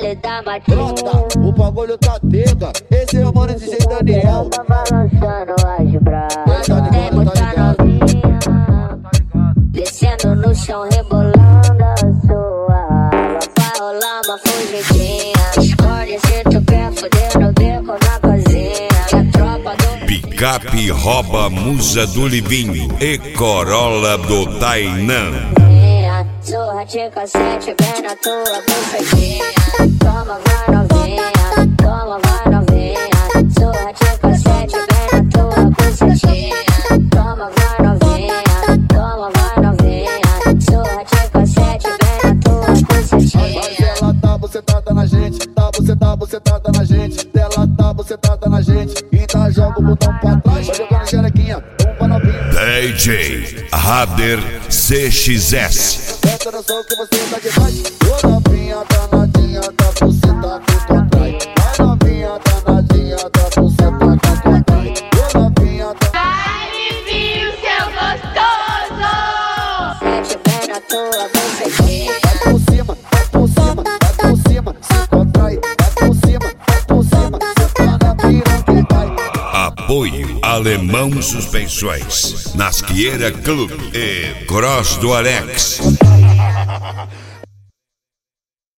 baile da matinha. O bagulho tá tega, esse é o mano DJ Daniel. Tá balançando as braças, tem muita novinha descendo no chão, rebolando a sua. Vai rolar uma fugidinha, esconde esse tu pé, fudendo o beco na cozinha. Que a tropa do Picape rouba musa do Livinho e Corolla do Tainan. surra de cassete bem na tua bucetinha. Toma, vai novinha, toma, vai novinha. Surra de cassete bem na tua bucetinha. Toma, vai novinha, toma, vai novinha. Surra de cassete bem na tua bucetinha. Mas ela tá bucetada na gente, tá bucetada na gente. Ela tá bucetada na gente, então joga o botão pra trás. Vai jogando xerequinha, pra novinha. DJ Rader CXS. Presta atenção que você tá demais. Ô novinha danadinha, tá buceta que contrai. Vai novinha danadinha, tá buceta que contrai. Ô novinha Vai, Livinho, seu gostoso! Sete bem na tua bucetinha. vai por cima, vai por cima, vai por cima. Se contrai, vai por cima, se tá na piranha que vai. Apoio Alemão Suspensões, Nasqueira Clube e Cross do Alex.